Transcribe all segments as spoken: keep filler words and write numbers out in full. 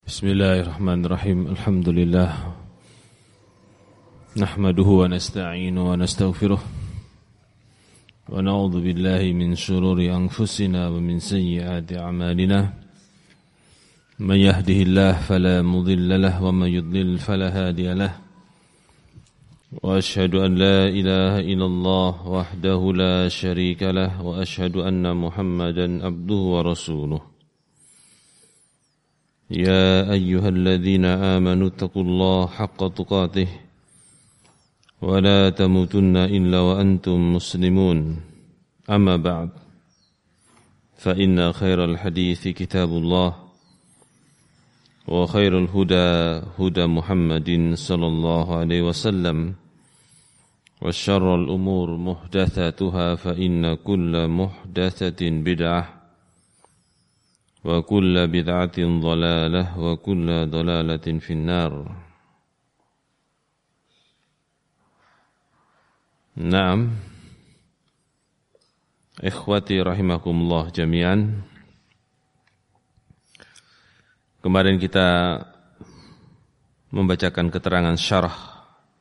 Bismillahirrahmanirrahim. Alhamdulillah. Nahmaduhu wa nasta'inu wa nastaghfiruh. Wa na'udzu billahi min shururi anfusina wa min sayyiati a'malina. Man yahdihillahu fala mudilla lahu wa man yudlil fala hadiya lahu. Wa ashhadu an la ilaha illallah wahdahu la syarika lahu wa ashhadu anna Muhammadan abduhu wa rasuluh. يا أيها الذين آمنوا اتقوا الله حق تقاته ولا تموتن إلا وأنتم مسلمون أما بعد فإن خير الحديث كتاب الله وخير الهدى هدى محمد صلى الله عليه وسلم وشر الأمور محدثاتها فإن كل محدثة بدعة wa kullu bid'atin dhalalah wa kullu dhalalatin finnar. Naam. Ikhwati rahimakumullah jami'an. Kemarin kita membacakan keterangan syarah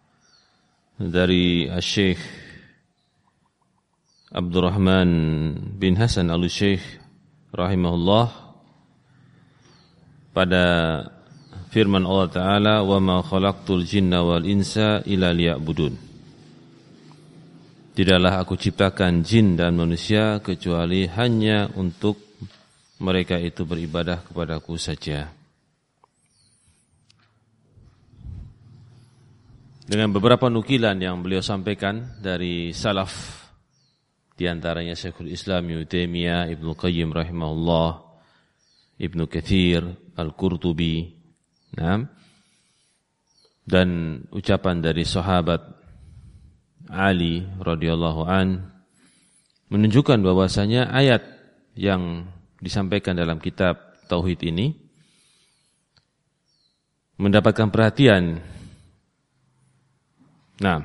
dari Syekh Abdurrahman bin Hasan Al-Syekh rahimahullah pada firman Allah Ta'ala, wa ma khalaqtul jinna wal insa illa liya'budun. Tidaklah aku ciptakan jin dan manusia kecuali hanya untuk mereka itu beribadah kepadaku saja. Dengan beberapa nukilan yang beliau sampaikan dari salaf, di antaranya Syekhul Islam Ibnu Taimiyah, Ibnu Qayyim rahimahullah, Ibnu Katsir, Al-Qurtubi, nah, dan ucapan dari sahabat Ali radhiyallahu an menunjukkan bahwasanya ayat yang disampaikan dalam kitab Tauhid ini mendapatkan perhatian. Nah,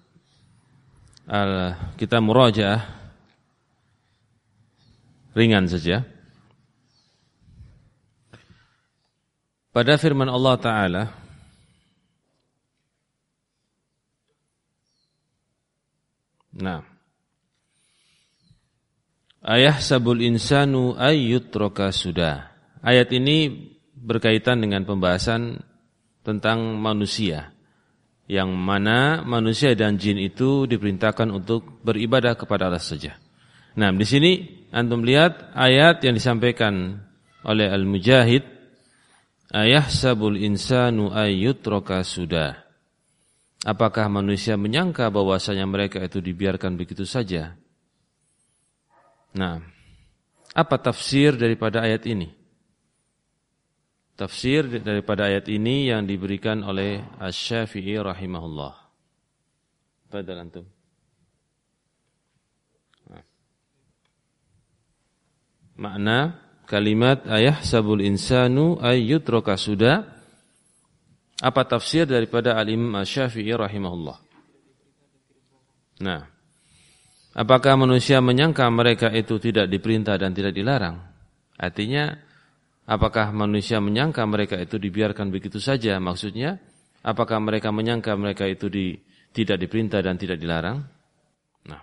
al, kita murajaah ringan saja. Pada firman Allah Ta'ala, nah, ayahsabul insanu ayyutraka sudah. Ayat ini berkaitan dengan pembahasan tentang manusia, yang mana manusia dan jin itu diperintahkan untuk beribadah kepada Allah saja. Nah, di sini antum lihat ayat yang disampaikan oleh Al-Mujahid, ayahsabul insanu ayyutraka sudah. Apakah manusia menyangka bahwasanya mereka itu dibiarkan begitu saja? Nah, apa tafsir daripada ayat ini? Tafsir daripada ayat ini yang diberikan oleh Asy-Syafi'i rahimahullah. Fadhal antum. Nah. Makna kalimat ayahsabul insanu ayyutraka sudah, apa tafsir daripada Al-Imam Asy-Syafi'i rahimahullah? Nah, apakah manusia menyangka mereka itu tidak diperintah dan tidak dilarang? Artinya, apakah manusia menyangka mereka itu dibiarkan begitu saja? Maksudnya, apakah mereka menyangka mereka itu di, tidak diperintah dan tidak dilarang? Nah,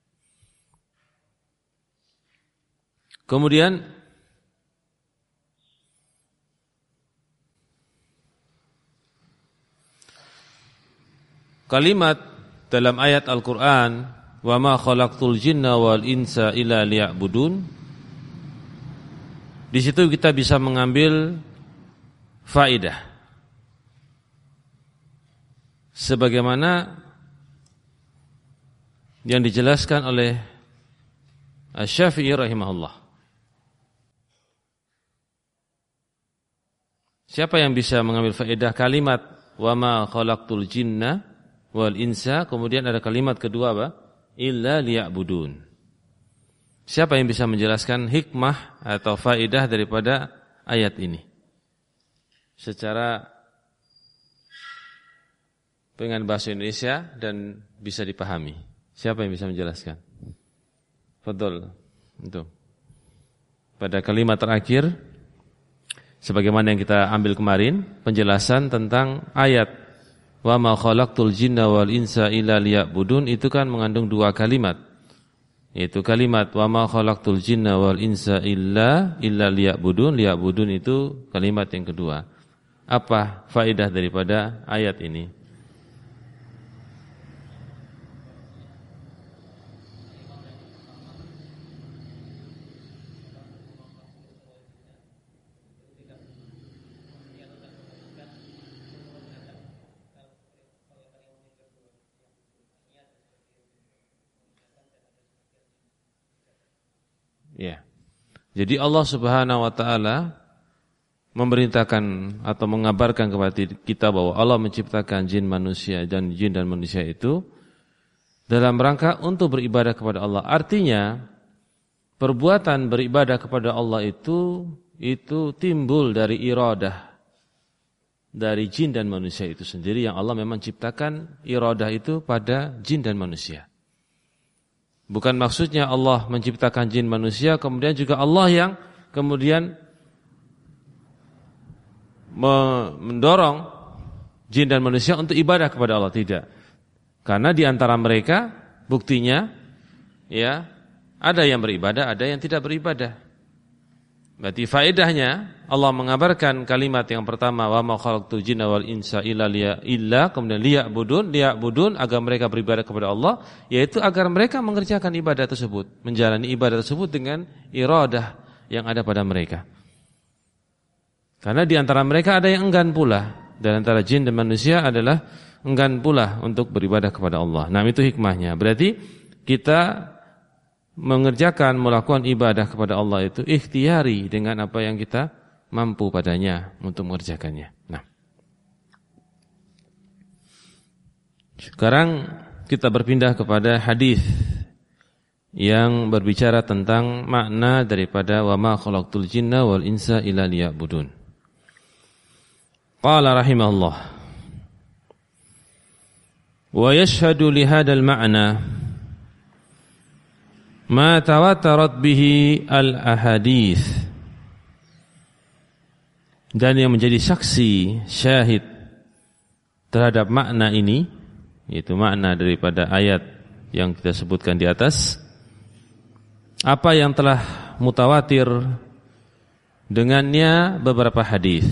kemudian kalimat dalam ayat Al-Quran, wa ma khalaqtul jinna wal insa illa liya'budun, di situ kita bisa mengambil faedah sebagaimana yang dijelaskan oleh Asy-Syafi'i rahimahullah. Siapa yang bisa mengambil faedah kalimat wa ma khalaqtul jinna wal insa, kemudian ada kalimat kedua apa? Illa liya'budun. Siapa yang bisa menjelaskan hikmah atau faedah daripada ayat ini secara dengan bahasa Indonesia dan bisa dipahami? Siapa yang bisa menjelaskan? Fadhol. Itu. Pada kalimat terakhir, Sebagaimana yang kita ambil kemarin, penjelasan tentang ayat wa ma khalaqtul jinna wal insa illa liya'budun itu kan mengandung dua kalimat. Yaitu kalimat wa ma khalaqtul jinna wal insa illa illa liya'budun. Liya'budun itu kalimat yang kedua. Apa faedah daripada ayat ini? Ya. Jadi Allah Subhanahu wa taala memerintahkan atau mengabarkan kepada kita bahwa Allah menciptakan jin manusia dan jin dan manusia itu dalam rangka untuk beribadah kepada Allah. Artinya perbuatan beribadah kepada Allah itu itu timbul dari iradah dari jin dan manusia itu sendiri, yang Allah memang ciptakan iradah itu pada jin dan manusia. Bukan maksudnya Allah menciptakan jin manusia kemudian juga Allah yang kemudian mendorong jin dan manusia untuk ibadah kepada Allah, tidak. Karena di antara mereka buktinya ya ada yang beribadah, ada yang tidak beribadah. Berarti faedahnya Allah mengabarkan kalimat yang pertama wa ma khalaqtul jinna wal insa illa liya illa kemudian liya'budun liya'budun agar mereka beribadah kepada Allah, yaitu agar mereka mengerjakan ibadah tersebut, menjalani ibadah tersebut dengan iradah yang ada pada mereka. Karena di antara mereka ada yang enggan pula, dan antara jin dan manusia adalah enggan pula untuk beribadah kepada Allah. Nah, itu hikmahnya. Berarti kita mengerjakan, melakukan ibadah kepada Allah itu ikhtiyari dengan apa yang kita mampu padanya untuk mengerjakannya. Nah, sekarang kita berpindah kepada hadis yang berbicara tentang makna daripada wa ma khalaqtul jinna wal insa illa liya'budun. Qala rahimahullah wa yashhadu li hadzal ma'na ma tawatarat bihi al-ahadits, dan yang menjadi saksi syahid terhadap makna ini, yaitu makna daripada ayat yang kita sebutkan di atas, apa yang telah mutawatir dengannya beberapa hadis.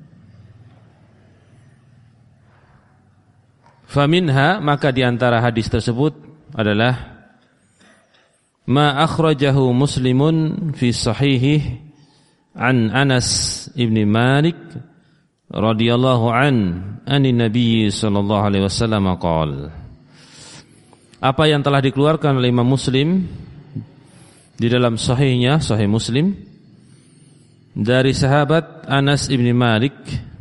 Faminha, maka di antara hadis tersebut adalah ma akhrajahu Muslimun fi sahihih an Anas ibn Malik radhiyallahu an anin Nabi sallallahu alaihi wasallam qala, apa yang telah dikeluarkan oleh Imam Muslim di dalam sahihnya, sahih Muslim, dari sahabat Anas ibn Malik,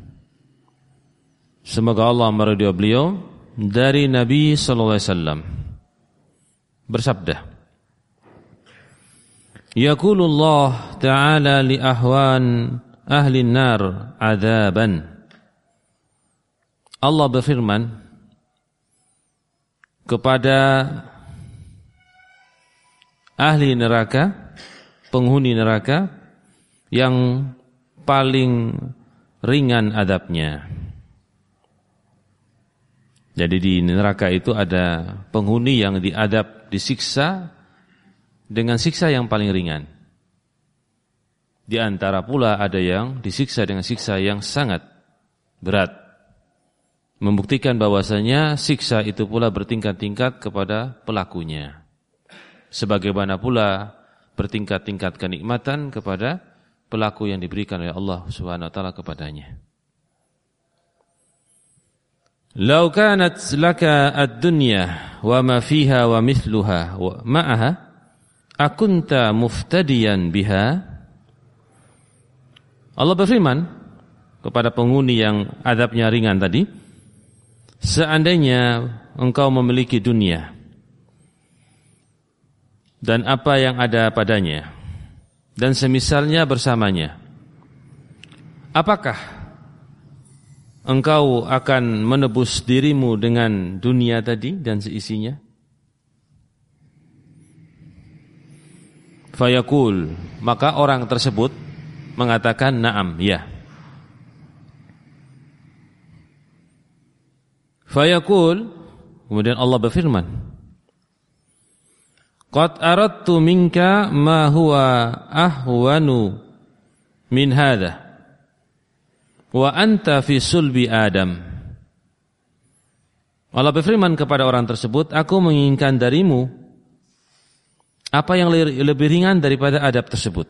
semoga Allah meridhai beliau, dari Nabi sallallahu alaihi wasallam bersabda, yaqulullah ta'ala li ahwan ahli nar adzaban. Allah berfirman kepada ahli neraka, penghuni neraka yang paling ringan adabnya. Jadi di neraka itu ada penghuni yang diadab, disiksa dengan siksa yang paling ringan. Di antara pula ada yang disiksa dengan siksa yang sangat berat, membuktikan bahwasanya siksa itu pula bertingkat-tingkat kepada pelakunya. Sebagaimana pula bertingkat-tingkat kenikmatan kepada pelaku yang diberikan oleh Allah Subhanahu wa taala kepadanya. Lau kanat laka ad-dunya wa ma fiha wa mithluha wa ma'aha akunta muftadiyan biha. Allah berfirman kepada penghuni yang azabnya ringan tadi, seandainya engkau memiliki dunia dan apa yang ada padanya dan semisalnya bersamanya, apakah engkau akan menebus dirimu dengan dunia tadi dan seisinya? Fayaqul, maka orang tersebut mengatakan na'am, ya. Fayaqul, kemudian Allah berfirman, qad aradtu minka ma huwa ahwanu min hadha wa anta fi sulbi Adam. Allah berfirman kepada orang tersebut, aku menginginkan darimu apa yang lebih ringan daripada adab tersebut.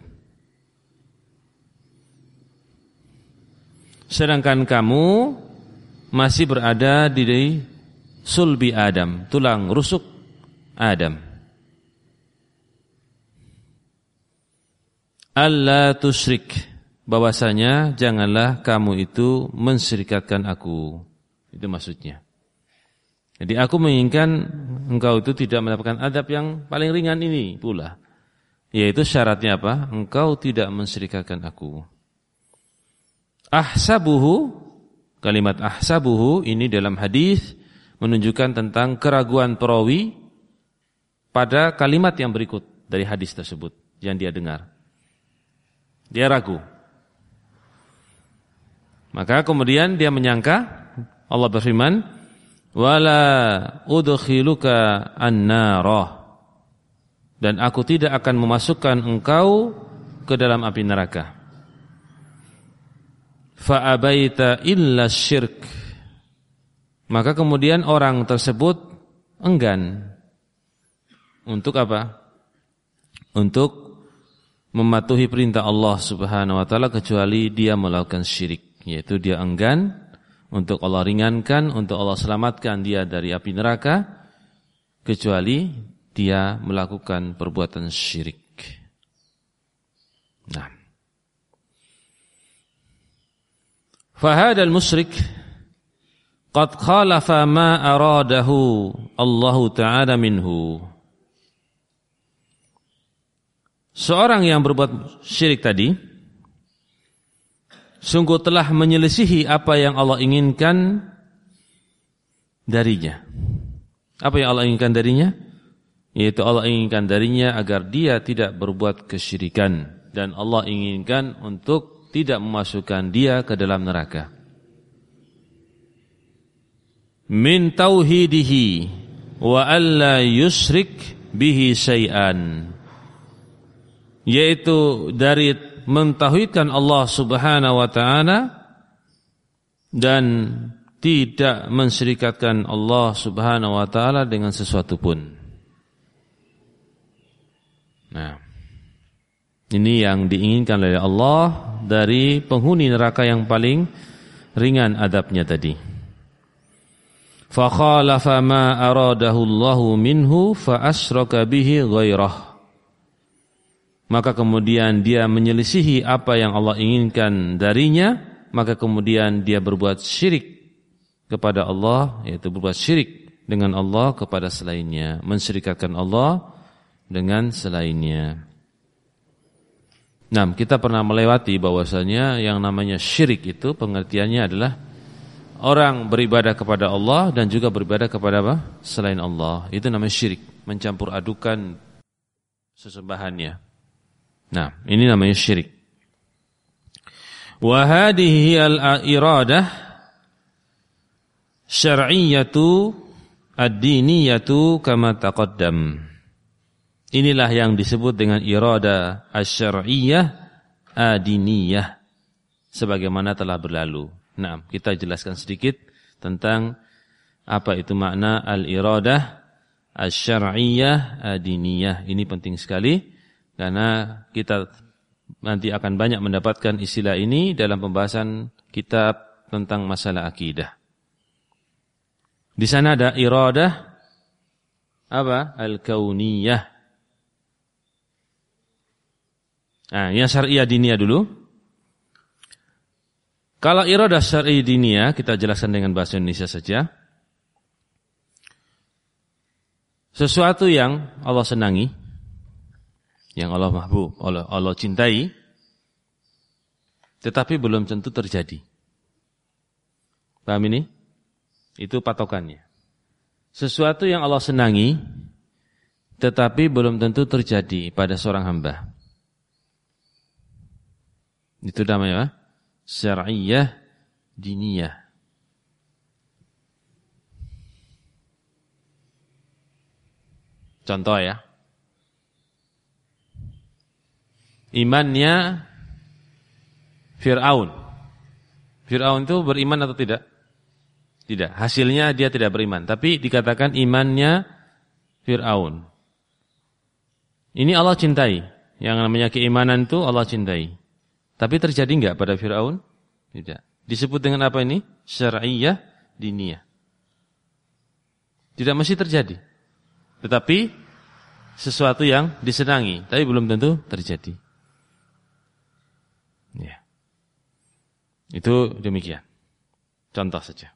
Sedangkan kamu masih berada di sulbi Adam, tulang rusuk Adam. Alla tusyrik, bahwasanya janganlah kamu itu mensyirikatkan aku. Itu maksudnya. Jadi aku menginginkan engkau itu tidak mendapatkan adab yang paling ringan ini pula. Yaitu syaratnya apa? Engkau tidak mensyirikatkan aku. Ahsabuhu, kalimat ahsabuhu ini dalam hadis menunjukkan tentang keraguan perawi pada kalimat yang berikut dari hadis tersebut yang dia dengar. Dia ragu. Maka kemudian dia menyangka, Allah berfirman, wala udkhiluka an-narah, dan aku tidak akan memasukkan engkau ke dalam api neraka. Fa abaita illa syirk, maka kemudian orang tersebut enggan untuk apa? Untuk mematuhi perintah Allah Subhanahu wa taala kecuali dia melakukan syirik, yaitu dia enggan untuk Allah ringankan, untuk Allah selamatkan dia dari api neraka, kecuali dia melakukan perbuatan syirik. Nah, fahadal musyrik qad khalafa ma aradahu Allah Ta'ala minhu. Seorang yang berbuat syirik tadi sungguh telah menyelisihi apa yang Allah inginkan darinya. Apa yang Allah inginkan darinya? Yaitu Allah inginkan darinya agar dia tidak berbuat kesyirikan, dan Allah inginkan untuk tidak memasukkan dia ke dalam neraka. Min tauhidihi wa alla yusyrik bihi syai'an, yaitu dari mentauhidkan Allah Subhanahu wa taala dan tidak mensyirikatkan Allah Subhanahu wa taala dengan sesuatu pun. Nah, ini yang diinginkan oleh Allah dari penghuni neraka yang paling ringan adabnya tadi. Fa khalafa ma aradahu Allahu minhu fa asyraka bihi ghairah. Maka kemudian dia menyelisihi apa yang Allah inginkan darinya, maka kemudian dia berbuat syirik kepada Allah, yaitu berbuat syirik dengan Allah kepada selainnya, mensyirikatkan Allah dengan selainnya. Nah, kita pernah melewati bahwasanya yang namanya syirik itu pengertiannya adalah orang beribadah kepada Allah dan juga beribadah kepada apa? Selain Allah. Itu namanya syirik, mencampur adukan sesembahannya. Nah, ini namanya syirik. Wa hadhihi al-iradah syar'iyyatu ad-diniyatu kama taqaddam. Inilah yang disebut dengan irada asy-syar'iyyah ad-diniyah sebagaimana telah berlalu. Nah, kita jelaskan sedikit tentang apa itu makna al-iradah asy-syar'iyyah ad-diniyah. Ini penting sekali karena kita nanti akan banyak mendapatkan istilah ini dalam pembahasan kitab tentang masalah akidah. Di sana ada iradah apa? Al-kauniyah. Nah, yang syar'iyyah diniyah dulu. Kalau iradah syar'iyyah diniyah kita jelaskan dengan bahasa Indonesia saja. Sesuatu yang Allah senangi, yang Allah mahbub, Allah, Allah cintai, tetapi belum tentu terjadi. Paham ini? Itu patokannya. Sesuatu yang Allah senangi, tetapi belum tentu terjadi pada seorang hamba. Itu namanya syar'iyyah diniyah. Contoh ya. Imannya Fir'aun. Fir'aun itu beriman atau tidak? Tidak. Hasilnya dia tidak beriman. Tapi dikatakan imannya Fir'aun. Ini Allah cintai. Yang namanya keimanan itu Allah cintai. Tapi terjadi enggak pada Fir'aun? Tidak. Disebut dengan apa ini? Syar'iyah diniyah. Tidak mesti terjadi. Tetapi sesuatu yang disenangi. Tapi belum tentu terjadi. Ya. Itu demikian. Contoh saja.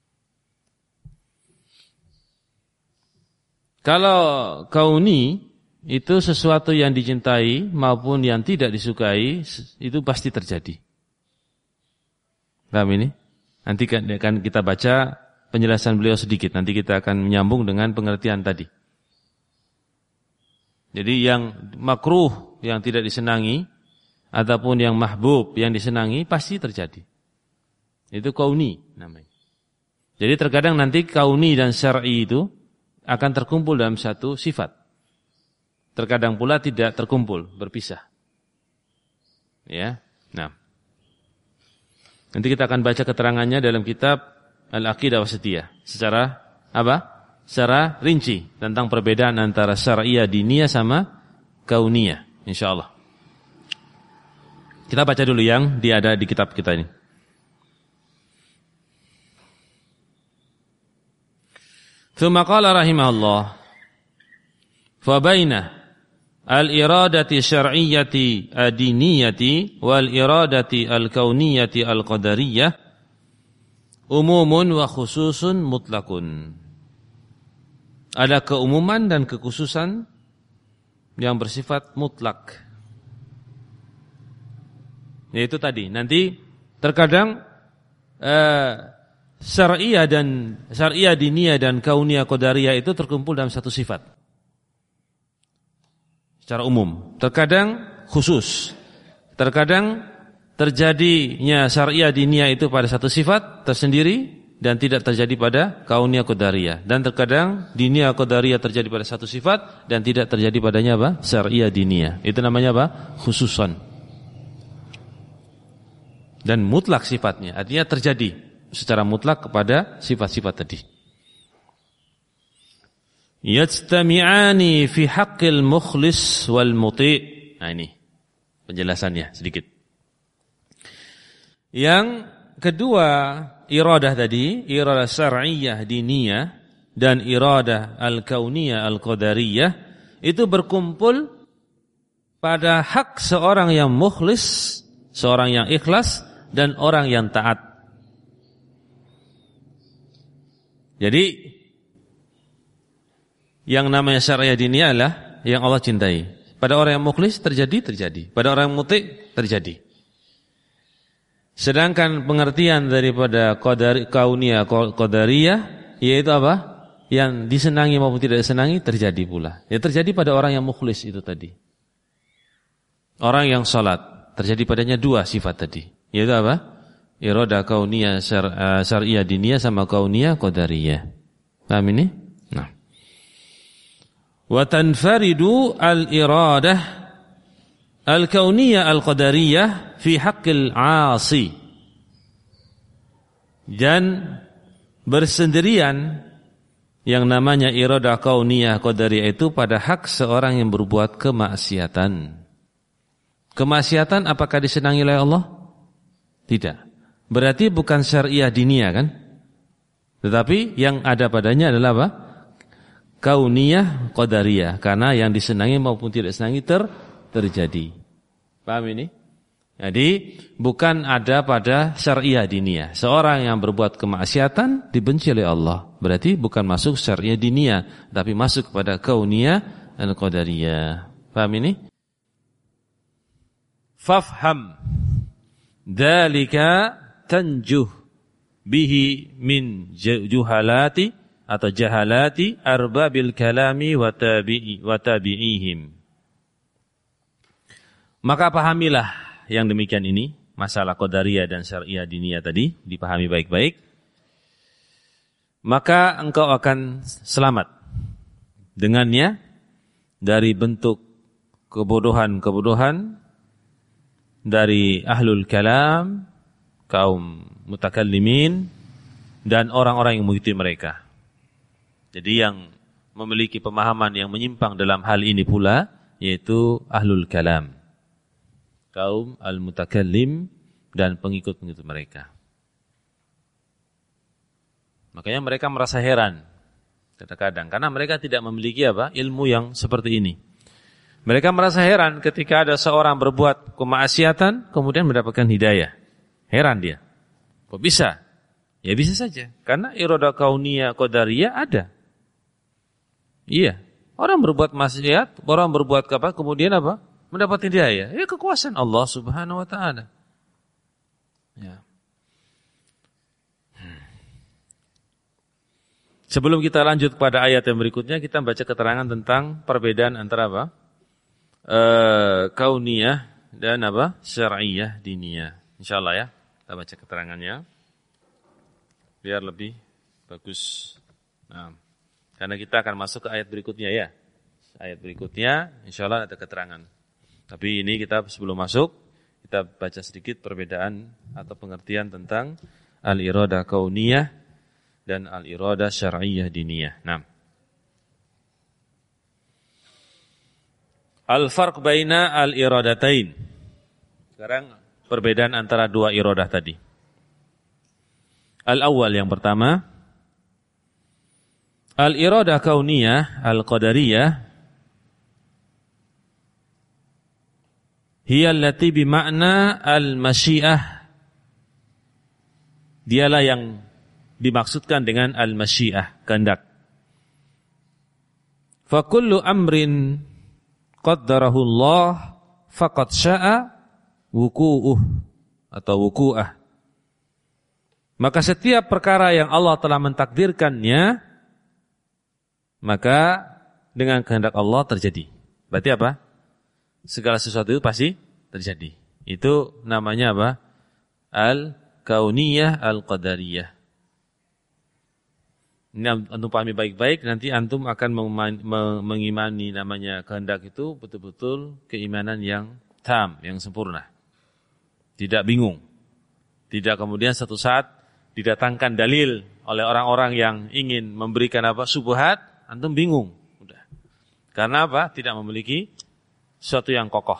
Kalau kauni itu sesuatu yang dicintai maupun yang tidak disukai, itu pasti terjadi. Paham ini? Nanti kan kita baca penjelasan beliau sedikit. Nanti kita akan menyambung dengan pengertian tadi. Jadi yang makruh, yang tidak disenangi, ataupun yang mahbub, yang disenangi, pasti terjadi. Itu kauni namanya. Jadi terkadang nanti kauni dan syar'i itu akan terkumpul dalam satu sifat. Terkadang pula tidak terkumpul, berpisah. Ya, nah. Nanti kita akan baca keterangannya dalam kitab Al-Aqidah Wasithiyah. Secara apa? Secara rinci tentang perbedaan antara syar'iyah diniyah sama kauniyah, insyaallah. Kita baca dulu yang dia ada di kitab kita ini. Tsumma qala rahimahullah fa baina al-iradati syar'iyyati adiniyati wal iradati al-kauniyati al-qadariyah umumun wa khususun mutlakun. Ada keumuman dan kekhususan yang bersifat mutlak. Yaitu tadi, nanti terkadang eh, syar'iyah dan syar'iyah diniyah dan kauniyah qadariyah itu terkumpul dalam satu sifat. Secara umum, terkadang khusus. Terkadang terjadinya syar'iyah diniyah itu pada satu sifat tersendiri dan tidak terjadi pada kauniyah qadariyah. Dan terkadang diniyah qadariyah terjadi pada satu sifat dan tidak terjadi padanya apa? Syar'iyah diniyah. Itu namanya apa? Khususan. Dan mutlak sifatnya, artinya terjadi secara mutlak kepada sifat-sifat tadi. Yajtami'ani fi haqqil mukhlis wal muti'. Nah ini penjelasannya sedikit. Yang kedua, iradah tadi, iradah syar'iyyah diniyah dan iradah al-kauniyah al-qadariyah itu berkumpul pada hak seorang yang mukhlis, seorang yang ikhlas dan orang yang taat. Jadi yang namanya syariah diniyah adalah yang Allah cintai. Pada orang yang mukhlis terjadi, terjadi. Pada orang yang muti' terjadi. Sedangkan pengertian daripada qadar, kauniyah, qadariyah yaitu apa? Yang disenangi maupun tidak disenangi terjadi pula. Ya terjadi pada orang yang mukhlis itu tadi. Orang yang salat terjadi padanya dua sifat tadi. Yaitu apa? Iradah kauniyah syar'iyah diniyah sama kauniyah qadariyah. Paham ini? Nah. Wa tanfaridu al-iradah al-kauniyah al-qadariyah fi haqqil 'asi. Dan bersendirian yang namanya iradah kauniyah qadariyah itu pada hak seorang yang berbuat kemaksiatan. Kemaksiatan apakah disenangi oleh Allah? Tidak. Berarti bukan syariah diniyah kan? Tetapi yang ada padanya adalah apa? Kauniyah qadariyah. Karena yang disenangi maupun tidak disenangi ter terjadi. Paham ini? Jadi bukan ada pada syariah diniyah. Seorang yang berbuat kemaksiatan dibenci oleh Allah. Berarti bukan masuk syariah diniyah, tapi masuk kepada kauniyah dan qadariyah. Paham ini? Fafham dzalika tanjuh bihi min juhalati atau jahalati arbabil kalami wa tabi'i wa tabi'ihim. Maka pahamilah yang demikian ini, masalah qadariyah dan syariah diniyah tadi dipahami baik-baik. Maka engkau akan selamat dengannya dari bentuk kebodohan-kebodohan dari ahlul kalam, kaum mutakallimin, dan orang-orang yang mengikuti mereka. Jadi yang memiliki pemahaman yang menyimpang dalam hal ini pula, yaitu ahlul kalam, kaum al-mutakallim dan pengikut-pengikut mereka. Makanya mereka merasa heran kadang-kadang, karena mereka tidak memiliki apa? Ilmu yang seperti ini. Mereka merasa heran ketika ada seorang berbuat kemaksiatan kemudian mendapatkan hidayah. Heran dia. Kok bisa? Ya bisa saja. Karena iradah kauniyah qadariyah ada. Iya. Orang berbuat maksiat, orang berbuat apa? Kemudian apa? Mendapat hidayah. Ya kekuasaan Allah Subhanahu wa taala. Ya. Sebelum kita lanjut kepada ayat yang berikutnya, kita baca keterangan tentang perbedaan antara apa? Uh, kauniyah dan apa? Syar'iyah, diniyah. Insyaallah ya. Kita baca keterangannya biar lebih bagus. Nah, karena kita akan masuk ke ayat berikutnya ya. Ayat berikutnya insyaallah ada keterangan. Tapi ini kita sebelum masuk kita baca sedikit perbedaan atau pengertian tentang al-iradah kauniyah dan al-iradah syar'iyah diniyah. Nah, al-farq baina al-iradatain. Sekarang perbedaan antara dua iradah tadi. Al-awwal yang pertama, al-iradah kauniyah al-qadariyah hiya allati bi makna al-masyiah. Dialah yang dimaksudkan dengan al-masyiah, kehendak. Fa kullu amrin qaddarahu Allah faqad sya'a wuku'uh atau wuku'ah. Maka setiap perkara yang Allah telah mentakdirkannya, maka dengan kehendak Allah terjadi. Berarti apa? Segala sesuatu itu pasti terjadi. Itu namanya apa? Al-kauniyah al-qadariyah. Ini antum pahami baik-baik, nanti antum akan mengimani namanya kehendak itu betul-betul keimanan yang tam, yang sempurna. Tidak bingung. Tidak kemudian satu saat didatangkan dalil oleh orang-orang yang ingin memberikan apa? Syubhat, antum bingung. Udah. Karena apa? Tidak memiliki sesuatu yang kokoh.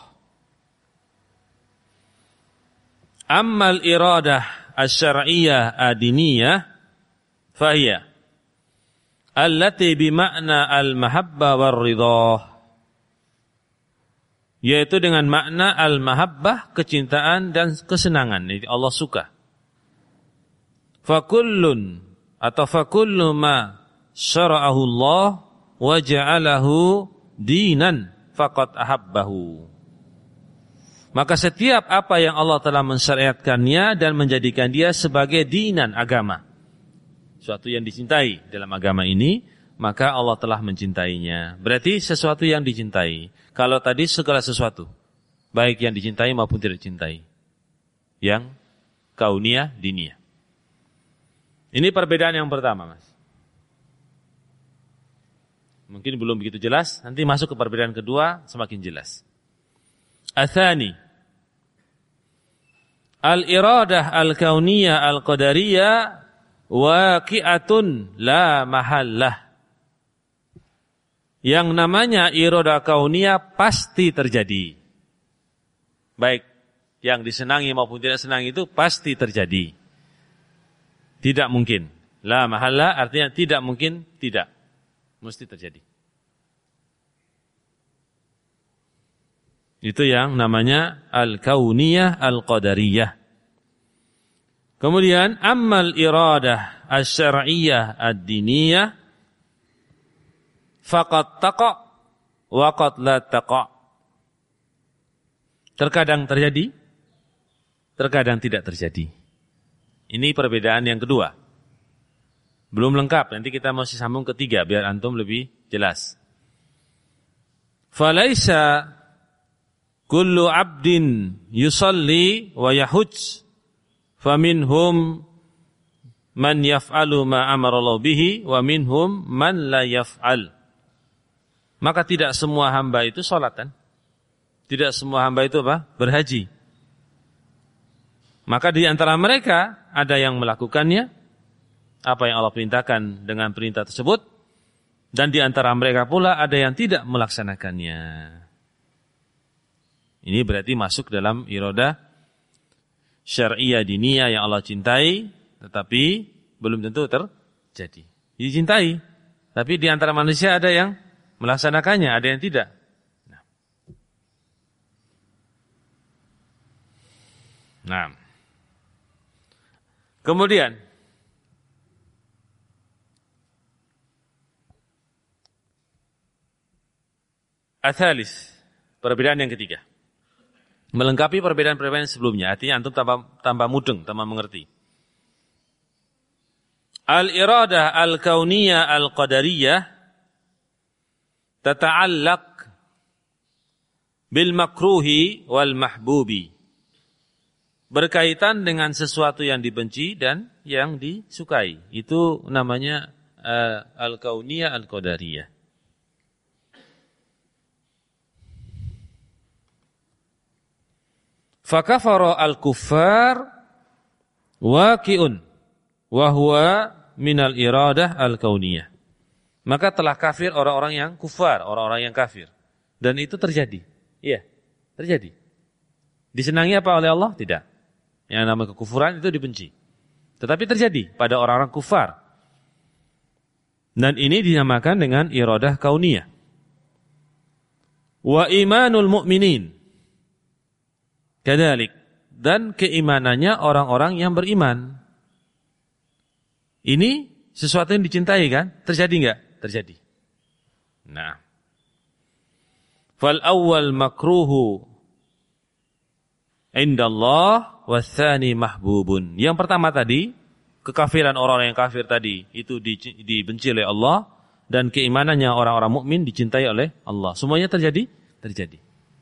Ammal iradah asy-syar'iyyah adiniyah fahiya allati bimakna al-mahabbah war-ridha, yaitu dengan makna al-mahabbah, kecintaan dan kesenangan. Jadi Allah suka. Fakullun atau fakullu ma syara'ahu Allah wa ja'alahu dinan faqad ahabbahu. Maka setiap apa yang Allah telah mensyariatkannya dan menjadikan dia sebagai dinan, agama, sesuatu yang dicintai dalam agama ini, maka Allah telah mencintainya. Berarti sesuatu yang dicintai. Kalau tadi segala sesuatu, baik yang dicintai maupun tidak dicintai, yang kauniyah, diniyah. Ini perbedaan yang pertama, Mas. Mungkin belum begitu jelas, nanti masuk ke perbedaan kedua semakin jelas. Atsani, al-iradah al-kauniyah al-qadariyah waqi'atun la mahallah. Yang namanya iradah kauniyah pasti terjadi. Baik yang disenangi maupun tidak senangi itu pasti terjadi. Tidak mungkin. La mahallah artinya tidak mungkin, tidak. Mesti terjadi. Itu yang namanya al-kauniyah al-qadariyah. Kemudian ammal iradah asy-syar'iyyah ad-diniyah faqad taqa wa qad la taqa. Terkadang terjadi, terkadang tidak terjadi. Ini perbedaan yang kedua. Belum lengkap, nanti kita masih sambung ketiga biar antum lebih jelas. Falaisa kullu 'abdin yusalli wa yahujj faminhum man yaf'alu ma amara Allah bihi wa minhum man la yaf'al. Maka tidak semua hamba itu sholat kan? Tidak semua hamba itu apa? Berhaji. Maka di antara mereka ada yang melakukannya, apa yang Allah perintahkan dengan perintah tersebut, dan di antara mereka pula ada yang tidak melaksanakannya. Ini berarti masuk dalam iradah syar'iyah diniyah yang Allah cintai, tetapi belum tentu terjadi. Dicintai, tapi di antara manusia ada yang melaksanakannya, ada yang tidak. Nah. Nah. Kemudian Athalis, perbedaan yang ketiga. Melengkapi perbedaan-perbedaan sebelumnya, artinya antum tambah, tambah mudeng, tambah mengerti. Al-iradah al-kauniyah al-qadariyah tata'allaq bil makruhi wal mahbubi. Berkaitan dengan sesuatu yang dibenci dan yang disukai. Itu namanya uh, al-kauniyah al-qadariyah. Fakafara al-kuffar waqi'un wa huwa minal iradah al-kauniyah. Maka telah kafir orang-orang yang kufar, orang-orang yang kafir. Dan itu terjadi. Iya, terjadi. Disenangi apa oleh Allah? Tidak. Yang namanya kekufuran itu dibenci. Tetapi terjadi pada orang-orang kufar. Dan ini dinamakan dengan iradah kauniyah. Wa imanul mu'minin kadalik, dan keimanannya orang-orang yang beriman. Ini sesuatu yang dicintai kan? Terjadi enggak? Terjadi. Nah. Fal awwal makruhu indallah watsani mahbubun. Yang pertama tadi, kekafiran orang-orang yang kafir tadi itu dibenci oleh Allah, dan keimanannya orang-orang mukmin dicintai oleh Allah. Semuanya terjadi? Terjadi.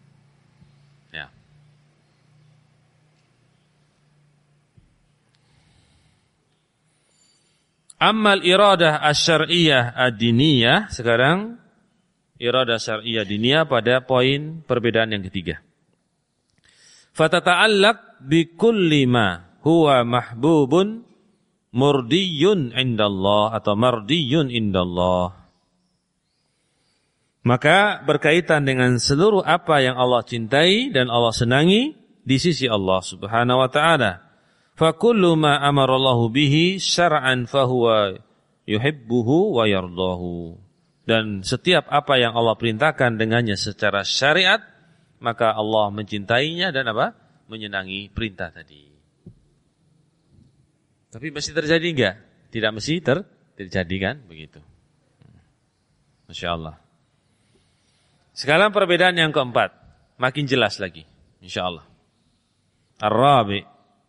Ammal iradah asy-syar'iyyah ad-diniyah, sekarang iradah syar'iyyah diniyah pada poin perbedaan yang ketiga. Fatata'allaq bi kulli ma huwa mahbubun murdiyun indallah atau mardiyun indallah. Maka berkaitan dengan seluruh apa yang Allah cintai dan Allah senangi di sisi Allah Subhanahu wa taala. Fakullu ma amarallahu bihi syar'an fahuwa yuhibbuhu wa yardahu. Dan setiap apa yang Allah perintahkan dengannya secara syariat, maka Allah mencintainya dan apa? Menyenangi perintah tadi. Tapi mesti terjadi enggak? Tidak mesti ter terjadi kan? Begitu. Masya Allah. Sekarang perbedaan yang keempat, makin jelas lagi, insya Allah. Ar-rabi'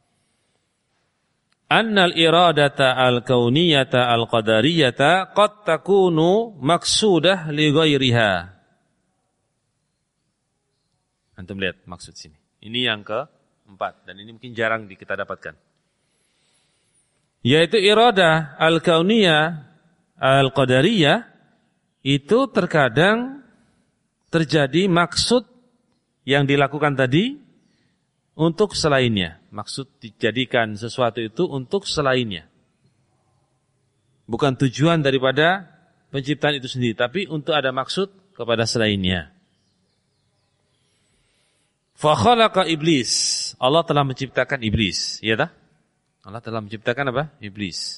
annal iradata al-kauniyata al-qadariyata qad takunu maqsudah li ghairiha. Antum lihat maksud sini. Ini yang keempat dan ini mungkin jarang kita dapatkan. Yaitu iradah al-kauniyah al-qadariyah itu terkadang terjadi maksud yang dilakukan tadi untuk selainnya. Maksud dijadikan sesuatu itu untuk selainnya. Bukan tujuan daripada penciptaan itu sendiri, tapi untuk ada maksud kepada selainnya. Fa khalaqa iblis. Allah telah menciptakan iblis, ya tak? Allah telah menciptakan apa? Iblis.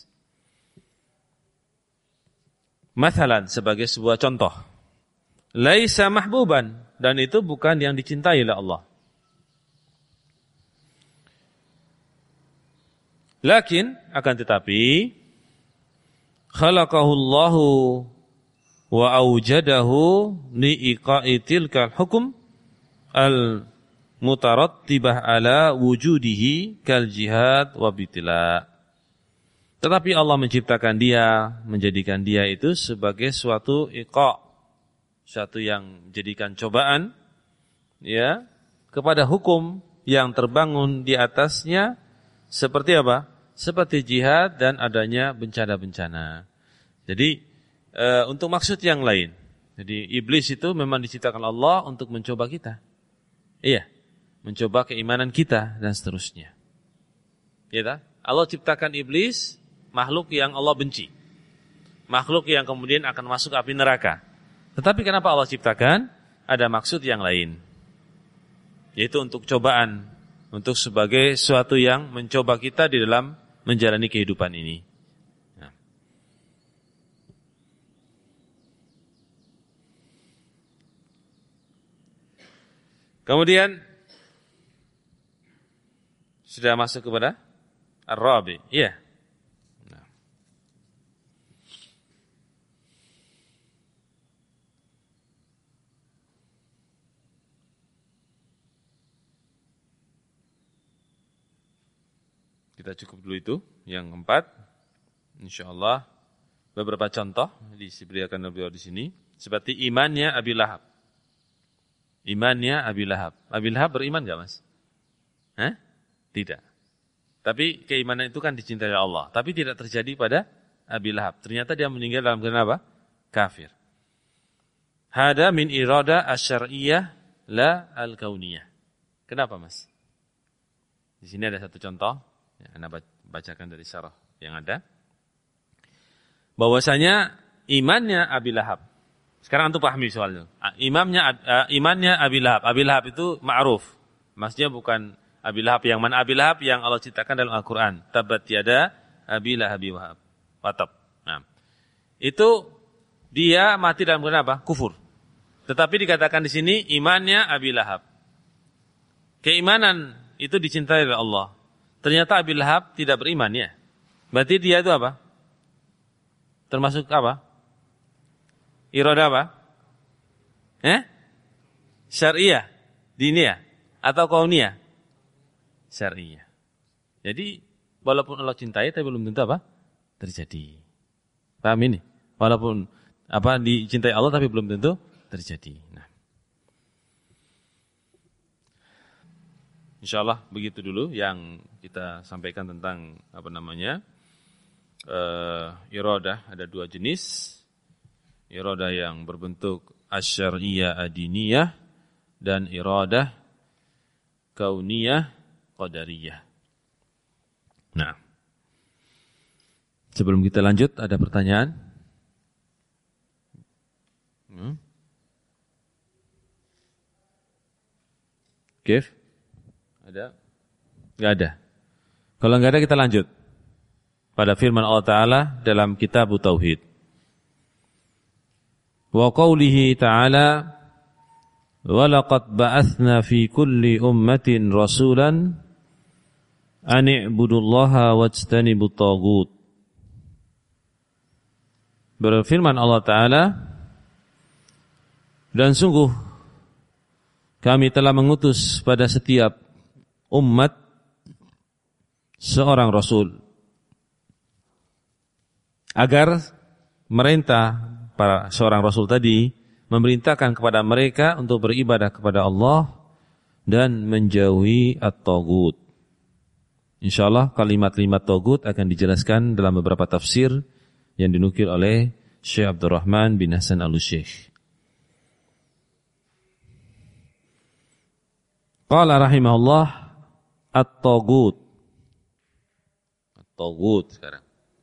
Mathalan, sebagai sebuah contoh. Laisa mahbuban, dan itu bukan yang dicintai oleh Allah. Lakin akan tetapi khalaqahu Allahu wa aujadahu liiqa'i tilkal hukum al mutarattibah ala wujudihi kal jihad wa bitila. Tetapi Allah menciptakan dia, menjadikan dia itu sebagai suatu iqa', suatu yang menjadikan cobaan ya kepada hukum yang terbangun di atasnya, seperti apa? Seperti jihad dan adanya bencana-bencana. Jadi e, untuk maksud yang lain. Jadi iblis itu memang diciptakan Allah untuk mencoba kita. Iya, mencoba keimanan kita dan seterusnya. Ya tak? Allah ciptakan iblis, makhluk yang Allah benci. Makhluk yang kemudian akan masuk api neraka. Tetapi kenapa Allah ciptakan? Ada maksud yang lain. Yaitu untuk cobaan, untuk sebagai sesuatu yang mencoba kita di dalam menjalani kehidupan ini. Nah. Kemudian sudah masuk kepada Ar-Rabi. Iya. Nah. Kita cukup dulu itu. Yang keempat, insyaallah beberapa contoh disebutkan beliau di sini seperti imannya Abi Lahab. Imannya Abi Lahab. Abi Lahab beriman enggak, Mas? Hah? Tidak. Tapi keimanan itu kan dicintai oleh Allah, tapi tidak terjadi pada Abi Lahab. Ternyata dia meninggal dalam keadaan apa? Kafir. Hada min irada asyariyah la al-kauniyah. Kenapa, Mas? Di sini ada satu contoh. Ya, Anda bacakan dari syarah yang ada. Bahwasanya imannya Abi Lahab. Sekarang antum pahami soalnya. Imamnya uh, imannya Abi Lahab. Abi Lahab itu ma'ruf. Maksudnya bukan Abi Lahab yang mana? Abi Lahab yang Allah ceritakan dalam Al-Qur'an. Tabat yada Abi Lahab wa tab. Nah. Itu dia mati dalam keadaan apa? Kufur. Tetapi dikatakan di sini imannya Abi Lahab. Keimanan itu dicintai oleh Allah. Ternyata Abi Lahab tidak beriman ya. Berarti dia itu apa? Termasuk apa? Iroda apa? Eh? Syariah, diniyah atau kauniyah? Syariah. Jadi walaupun Allah cintai tapi belum tentu apa? Terjadi. Paham ini? Walaupun apa dicintai Allah tapi belum tentu terjadi. Nah. Insyaallah begitu dulu yang kita sampaikan tentang apa namanya? Uh, iradah ada dua jenis. Iradah yang berbentuk asyariyah adiniyah dan iradah kauniyah qadariyah. Nah. Sebelum kita lanjut ada pertanyaan? Hmm? Kif? Ada? Enggak ada. Kalau enggak ada kita lanjut pada firman Allah Ta'ala dalam kitab Tauhid. Wa qawlihi ta'ala wa laqad ba'athna fi kulli ummatin rasulan an i'budullaha wajtanibut taghut. Berfirman Allah Ta'ala, dan sungguh kami telah mengutus pada setiap umat seorang rasul agar merintah para seorang rasul tadi memerintahkan kepada mereka untuk beribadah kepada Allah dan menjauhi at-taghut. Insyaallah kalimat-kalimat taghut akan dijelaskan dalam beberapa tafsir yang dinukil oleh Syekh Abdurrahman bin Hasan Al-Syekh. Qala rahimahullah at-taghut. At-taghut sekarang.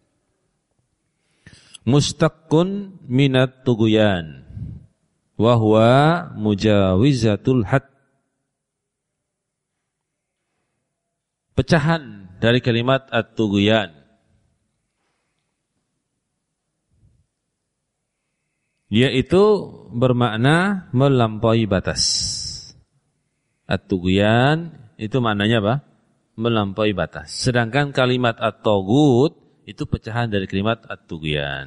Mustaqqun minat tughyan wa huwa mujawizatul had. Pecahan dari kalimat at-tughyan, yaitu bermakna melampaui batas. At-tughyan itu maknanya apa? Melampaui batas. Sedangkan kalimat at-taghut itu pecahan dari kalimat at-tughyan.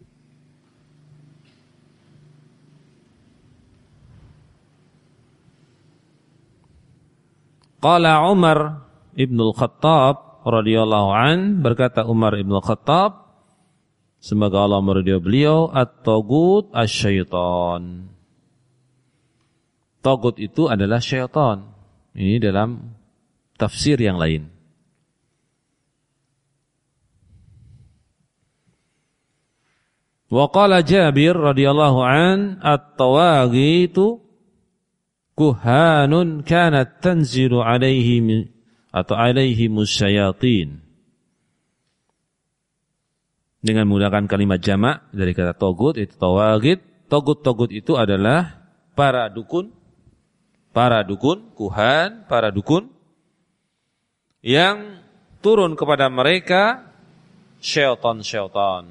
Qala Umar ibnul Khattab radhiyallahu an, berkata Umar ibnul Khattab, semoga Allah meridhai beliau, at-taghut asy-syaitan. Taghut itu adalah syaitan. Ini dalam tafsir yang lain. Wa qala Jabir radhiyallahu an at-tawaghitu kuhanun kanat tanzilu alaihi atau alaihi musyayatin. Dengan menggunakan kalimat jamak dari kata togut, itu tawaghit. Togut-togut itu adalah para dukun, para dukun, kuhan, para dukun yang turun kepada mereka syaitan-syaitan.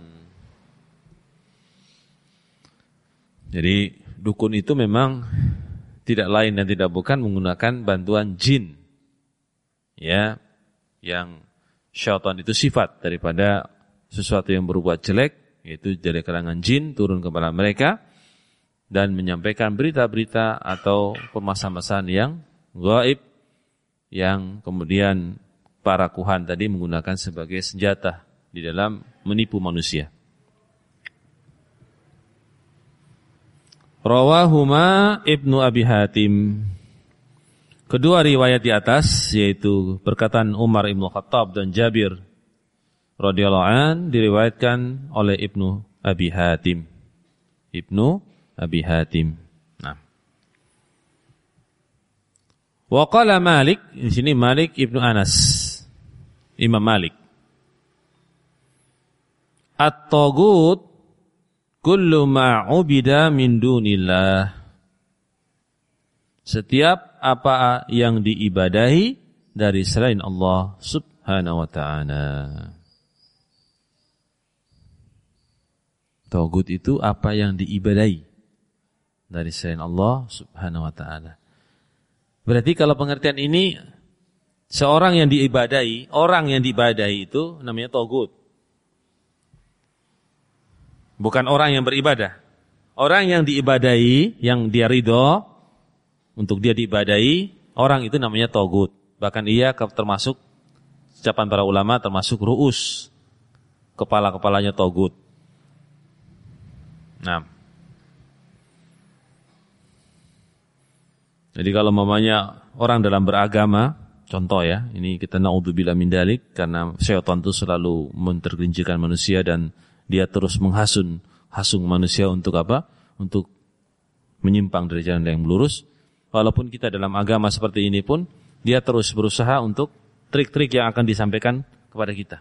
Jadi dukun itu memang tidak lain dan tidak bukan menggunakan bantuan jin. Ya, yang syaitan itu sifat daripada sesuatu yang berbuat jelek, yaitu dari kalangan jin turun kepada mereka dan menyampaikan berita-berita atau permasalahan yang gaib yang kemudian para kuhan tadi menggunakan sebagai senjata di dalam menipu manusia. Rawahuma Ibnu Abi Hatim. Kedua riwayat di atas, yaitu perkataan Umar Ibnu Khattab dan Jabir radhiyallahu an, diriwayatkan oleh Ibnu Abi Hatim. Ibnu Abi Hatim. Nah. Wa qala Malik, di sini Malik Ibnu Anas, Imam Malik. At-taghut kullu ma 'ubida min dunillah. Setiap apa yang diibadahi dari selain Allah Subhanahu wa ta'ala. Taghut itu apa yang diibadahi dari selain Allah Subhanahu wa ta'ala. Berarti kalau pengertian ini, seorang yang diibadahi, orang yang diibadahi itu namanya taghut. Bukan orang yang beribadah. Orang yang diibadahi, yang dia ridho untuk dia diibadahi, orang itu namanya taghut. Bahkan ia termasuk, ucapan para ulama, termasuk ru'us, kepala-kepalanya taghut. Nah, jadi kalau mamanya orang dalam beragama, contoh ya, ini kita na'udzubillah min dalik, karena syaitan itu selalu mentergelincirkan manusia dan dia terus menghasun, hasung manusia untuk apa? Untuk menyimpang dari jalan yang lurus. Walaupun kita dalam agama seperti ini pun, dia terus berusaha untuk trik-trik yang akan disampaikan kepada kita.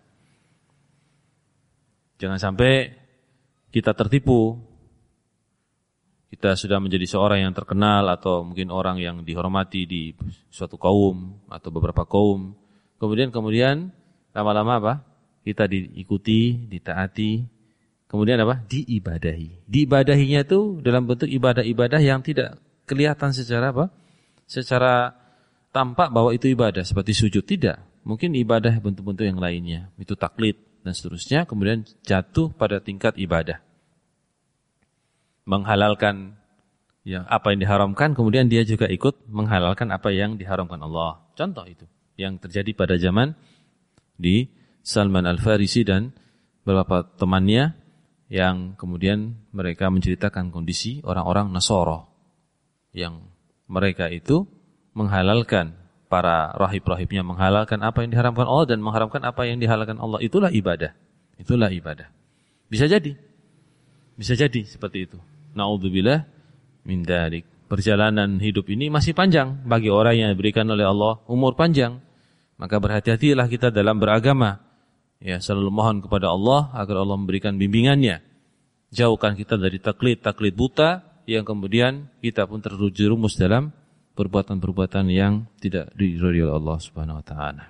Jangan sampai kita tertipu. Kita sudah menjadi seorang yang terkenal atau mungkin orang yang dihormati di suatu kaum atau beberapa kaum. Kemudian kemudian lama-lama apa? Kita diikuti, ditaati, kemudian apa? Diibadahi. Diibadahinya itu dalam bentuk ibadah-ibadah yang tidak kelihatan secara apa? Secara tampak bahwa itu ibadah, seperti sujud, tidak. Mungkin ibadah bentuk-bentuk yang lainnya, itu taklid dan seterusnya, kemudian jatuh pada tingkat ibadah. Menghalalkan yang apa yang diharamkan, kemudian dia juga ikut menghalalkan apa yang diharamkan Allah. Contoh itu yang terjadi pada zaman di Salman Al-Farisi dan beberapa temannya, yang kemudian mereka menceritakan kondisi orang-orang Nasara yang mereka itu menghalalkan, para rahib-rahibnya menghalalkan apa yang diharamkan Allah dan mengharamkan apa yang dihalalkan Allah. Itulah ibadah. Itulah ibadah. Bisa jadi. Bisa jadi seperti itu. Na'udzubillah min dzalik. Perjalanan hidup ini masih panjang bagi orang yang diberikan oleh Allah umur panjang. Maka berhati-hatilah kita dalam beragama. Ya, selalu mohon kepada Allah agar Allah memberikan bimbingannya. Jauhkan kita dari taklid-taklid buta yang kemudian kita pun terjerumus dalam perbuatan-perbuatan yang tidak diridhoi oleh Allah Subhanahu wa taala.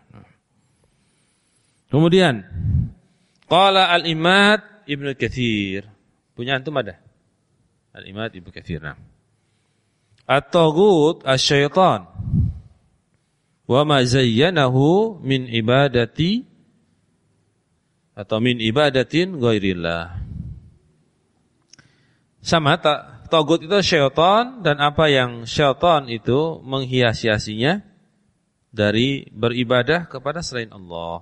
Kemudian qala al-Imad Ibnu Katsir. Punya antum ada? Al-Imad Ibnu Katsir. Nah. At-taghut asy-syaitan wa ma zayyanahu min ibadati atau min ibadatin ghairillah. Sama tak, taghut itu syaitan dan apa yang syaitan itu menghias-hiasinya dari beribadah kepada selain Allah.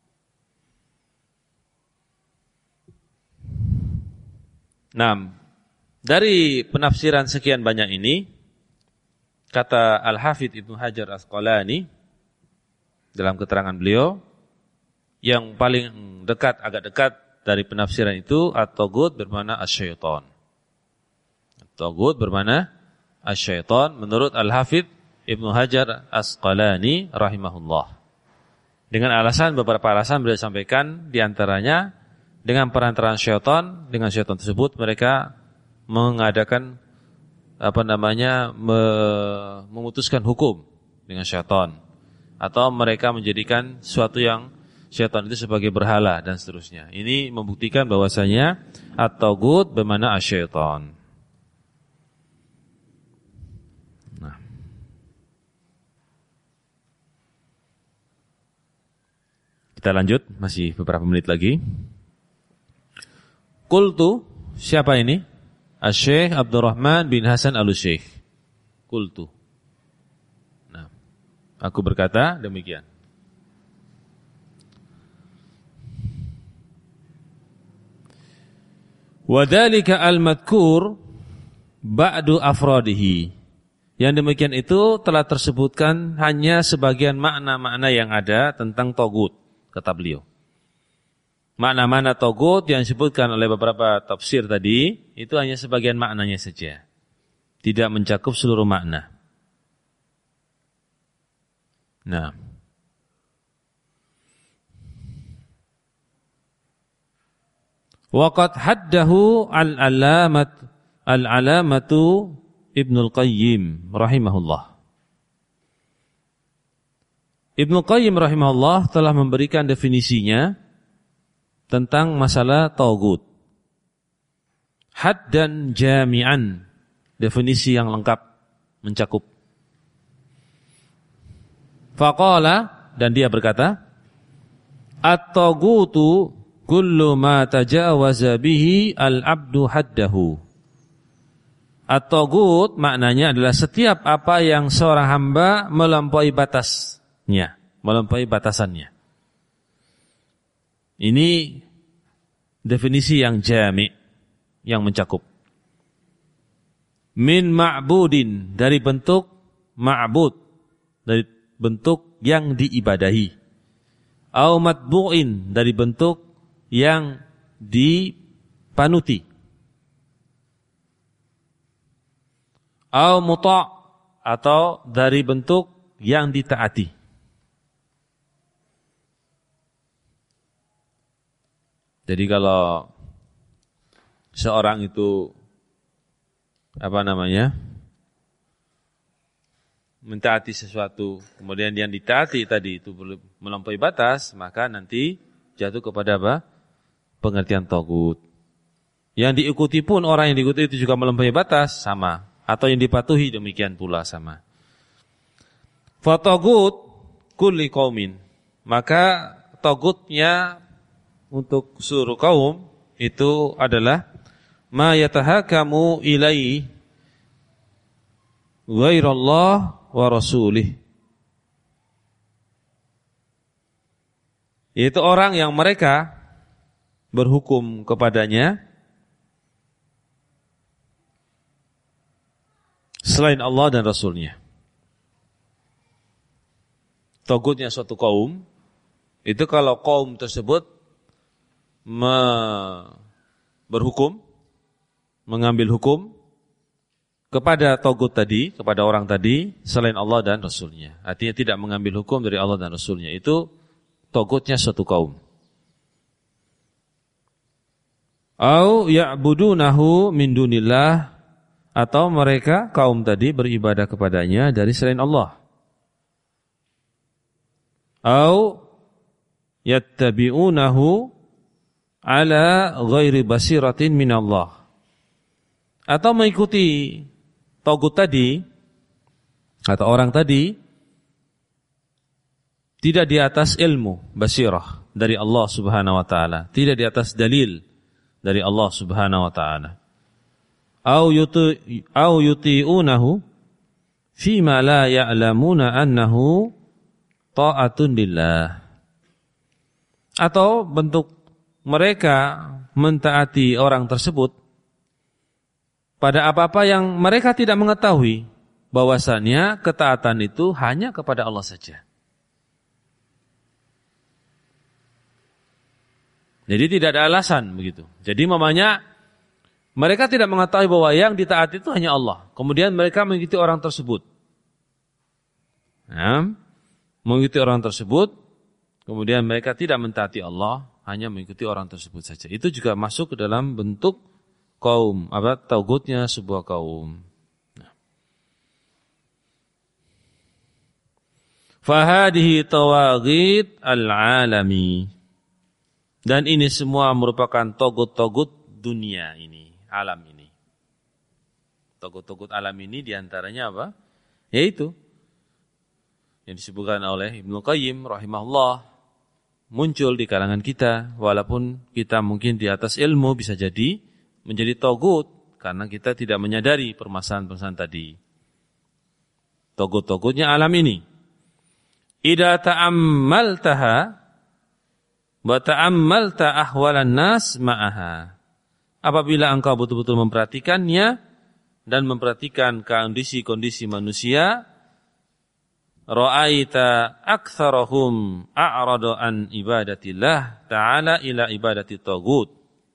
Nah, dari penafsiran sekian banyak ini, kata Al-Hafidz Ibnu Hajar Asqalani dalam keterangan beliau, yang paling dekat, agak dekat dari penafsiran itu at-taghut bermakna asyaiton. At-taghut bermakna asyaiton menurut Al-Hafidz Ibnu Hajar Asqalani rahimahullah. Dengan alasan beberapa alasan beliau sampaikan, di antaranya dengan perantaraan syaitan, dengan syaitan tersebut mereka mengadakan apa namanya memutuskan hukum dengan syaitan, atau mereka menjadikan sesuatu yang syaitan itu sebagai berhala dan seterusnya. Ini membuktikan bahwasanya at-taghut bermakna asyaiton. Nah. Kita lanjut, masih beberapa menit lagi. Qultu, siapa ini? Asy-Syaikh Abdurrahman bin Hasan Al-Syekh. Qultu. Nah, aku berkata demikian. Wadhalika al-madhkur ba'du afradihi. Yang demikian itu telah tersebutkan hanya sebagian makna-makna yang ada tentang taghut, kata beliau. Makna-makna taghut yang disebutkan oleh beberapa tafsir tadi itu hanya sebagian maknanya saja, tidak mencakup seluruh makna. Nah, waqad haddahu al-alamat al-alamatu Ibnul Qayyim rahimahullah. Ibnul Qayyim rahimahullah telah memberikan definisinya tentang masalah taghut. Haddan jami'an, definisi yang lengkap, mencakup. Faqala, dan dia berkata, at-taghutu kullu ma tajawaza bihi al-abdu haddahu. At-taghut maknanya adalah setiap apa yang seorang hamba melampaui batasnya, melampaui batasannya. Ini definisi yang jami', yang mencakup. Min ma'budin, dari bentuk ma'bud, dari bentuk yang diibadahi. Au matbu'in, dari bentuk yang dipanuti. Au muta', atau dari bentuk yang ditaati. Jadi kalau seorang itu apa namanya mentaati sesuatu, kemudian yang ditaati tadi itu melampaui batas, maka nanti jatuh kepada apa? Pengertian taghut. Yang diikuti pun, orang yang diikuti itu juga melampaui batas, sama. Atau yang dipatuhi demikian pula, sama. Fa taghut kulli qaumin, maka taghutnya untuk seluruh kaum itu adalah ma yatahakamu ilai ghairallah wa rasulih, yaitu orang yang mereka berhukum kepadanya selain Allah dan Rasulnya. Taghutnya suatu kaum itu kalau kaum tersebut me berhukum, mengambil hukum kepada taghut tadi, kepada orang tadi selain Allah dan Rasulnya. Artinya tidak mengambil hukum dari Allah dan Rasulnya. Itu taghutnya suatu kaum. Au ya'budunahu min dunillah, atau mereka kaum tadi beribadah kepadanya dari selain Allah. Au yattabi'unahu ala ghairi basiratin minallah, atau mengikuti taghut tadi atau orang tadi tidak di atas ilmu basirah dari Allah Subhanahu wa taala, tidak di atas dalil dari Allah Subhanahu wa taala. Au yuti au yuti'unahu fima la ya'lamuna annahu ta'atun lillah, atau bentuk mereka mentaati orang tersebut pada apa-apa yang mereka tidak mengetahui bahwasannya ketaatan itu hanya kepada Allah saja. Jadi tidak ada alasan begitu. Jadi mamanya mereka tidak mengetahui bahwa yang ditaati itu hanya Allah. Kemudian mereka mengikuti orang tersebut. Nah, mengikuti orang tersebut, kemudian mereka tidak mentaati Allah, hanya mengikuti orang tersebut saja. Itu juga masuk ke dalam bentuk kaum, apa taugutnya sebuah kaum. Nah. Fahadihi tawaghit al-alami. Dan ini semua merupakan togut-togut dunia ini, alam ini. Togut-togut alam ini diantaranya apa? Yaitu yang disebutkan oleh Ibnu Qayyim rahimahullah, muncul di kalangan kita, walaupun kita mungkin di atas ilmu bisa jadi menjadi togut karena kita tidak menyadari permasalahan-permasalahan tadi. Togut-togutnya alam ini. Idza ta'ammaltaha wa ta'ammalta ahwalan nas ma'aha. Apabila engkau betul-betul memperhatikannya dan memperhatikan kondisi-kondisi manusia, ra'aita aktsarahum a'rada an ibadatillah ta'ala ila ibadati tagut.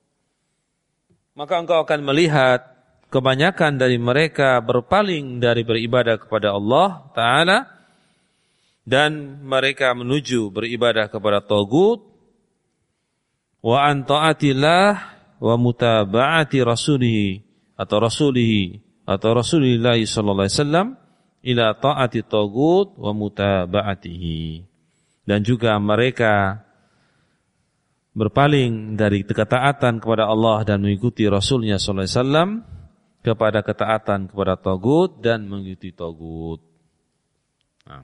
Maka engkau akan melihat kebanyakan dari mereka berpaling dari beribadah kepada Allah Ta'ala dan mereka menuju beribadah kepada tagut. Wa an ta'atillah wa mutaba'ati rasulih atau rasulih atau Rasulillah sallallahu alaihi wasallam ila ta'ati tagut wa mutaba'atihi. Dan juga mereka berpaling dari ketaatan kepada Allah dan mengikuti Rasulnya sallallahu alaihi wasallam kepada ketaatan kepada tagut dan mengikuti tagut. Nah.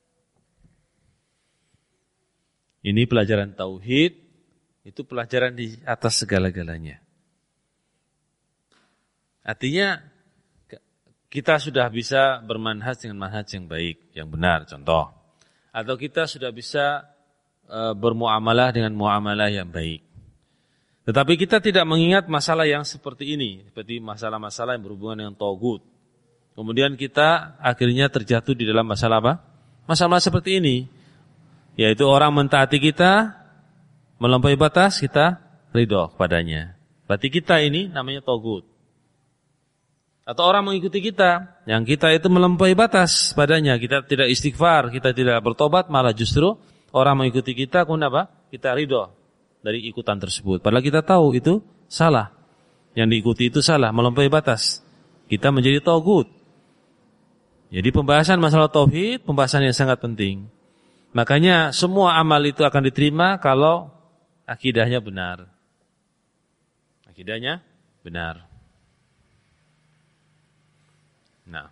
Ini pelajaran tauhid. Itu pelajaran di atas segala-galanya. Artinya kita sudah bisa bermanhaj dengan manhaj yang baik, yang benar, contoh. Atau kita sudah bisa e, bermuamalah dengan muamalah yang baik. Tetapi kita tidak mengingat masalah yang seperti ini, seperti masalah-masalah yang berhubungan dengan tagut. Kemudian kita akhirnya terjatuh di dalam masalah apa? Masalah seperti ini, yaitu orang mentaati kita, melampaui batas, kita ridho kepadanya. Berarti kita ini namanya tagut. Atau orang mengikuti kita, yang kita itu melampaui batas padanya, kita tidak istighfar, kita tidak bertobat, malah justru orang mengikuti kita, kemudian apa? Kita ridho dari ikutan tersebut. Padahal kita tahu itu salah. Yang diikuti itu salah, melampaui batas. Kita menjadi tagut. Jadi pembahasan masalah tauhid, pembahasan yang sangat penting. Makanya semua amal itu akan diterima kalau akidahnya benar. Akidahnya benar. Nah.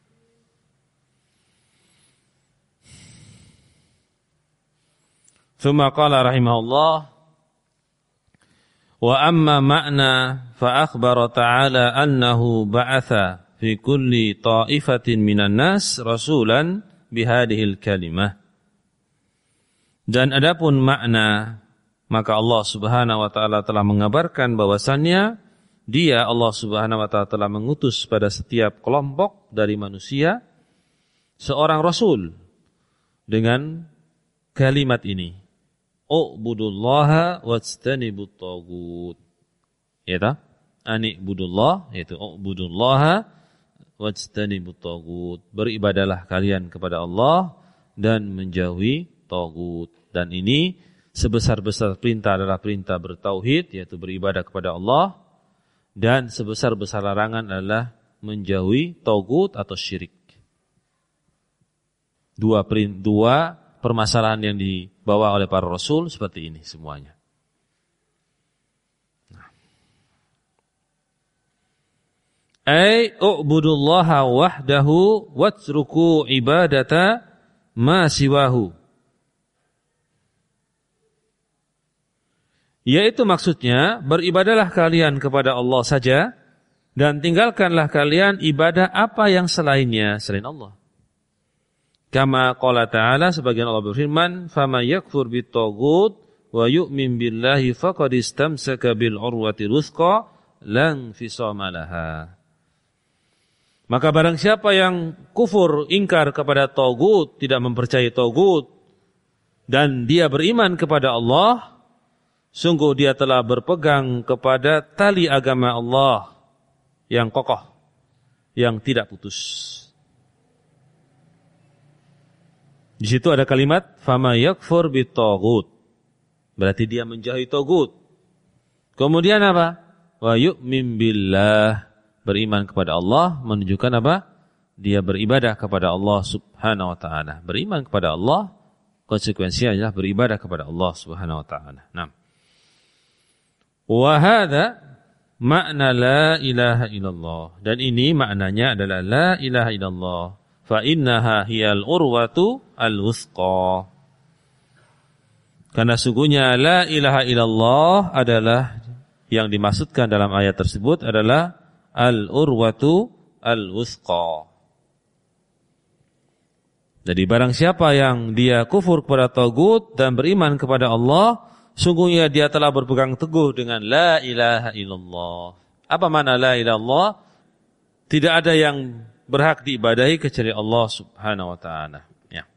Tsumma qala rahimahullah wa amma ma'na fa akhbara ta'ala annahu ba'atha fi kulli ta'ifatin minan nas rasulan bihadhil kalimah. Dan adapun makna, maka Allah Subhanahu wa taala telah mengabarkan bahwasannya Dia Allah Subhanahu wa taala telah mengutus pada setiap kelompok dari manusia seorang rasul dengan kalimat ini. U'budullaha wajtanibut tagut. Ya ta? Ani'budullah, yaitu u'budullaha wajtanibut tagut. Beribadalah kalian kepada Allah dan menjauhi tagut. Dan ini sebesar-besar perintah adalah perintah bertauhid, yaitu beribadah kepada Allah, dan sebesar-besar larangan adalah menjauhi tagut atau syirik. Dua dua permasalahan yang dibawa oleh para rasul seperti ini semuanya. Ai u'budullaha wahdahu watruku ibadata ma siwahu. Yaitu maksudnya, beribadalah kalian kepada Allah saja dan tinggalkanlah kalian ibadah apa yang selainnya, selain Allah. Kama qala ta'ala, sebagian Allah berfirman, "Faman yakfur bit-taghut wa yu'min billahi faqad istamsaka bil urwatil wuthqa lan fisama laha." Maka barang siapa yang kufur, ingkar kepada tagut, tidak mempercayai tagut, dan dia beriman kepada Allah, sungguh dia telah berpegang kepada tali agama Allah yang kokoh, yang tidak putus. Di situ ada kalimat fama yakfur bitaghut. Berarti dia menjauhi tagut. Kemudian apa? Wa yu'min billah, beriman kepada Allah, menunjukkan apa? Dia beribadah kepada Allah Subhanahu wa taala. Beriman kepada Allah konsekuensinya adalah beribadah kepada Allah Subhanahu wa taala. Nah. Wa hadza makna la ilaha illallah. Dan ini maknanya adalah la ilaha illallah. Fa innaha hiyal urwatu al-wuthqa. Karena sungguhnya la ilaha illallah adalah yang dimaksudkan dalam ayat tersebut adalah al-urwatu al-wuthqa. Jadi barang siapa yang dia kufur kepada tagut dan beriman kepada Allah, sungguhnya dia telah berpegang teguh dengan la ilaha illallah. Apa makna la ilaha illallah? Tidak ada yang berhak diibadahi kecuali Allah Subhanahu wa taala. Ya.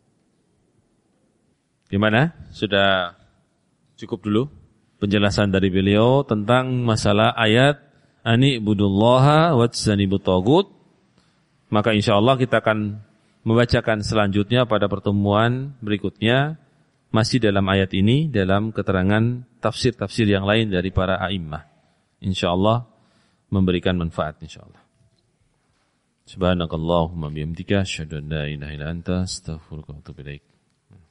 Gimana? Sudah cukup dulu penjelasan dari beliau tentang masalah ayat ani ibudullaha wajtanibut tagut. Maka insyaallah kita akan membacakan selanjutnya pada pertemuan berikutnya masih dalam ayat ini dalam keterangan tafsir-tafsir yang lain dari para a'immah. Insyaallah memberikan manfaat insyaallah. Subhanakallahumma bihamdika asyhadu an la ilaha illa anta astaghfiruka wa atubu ilaik.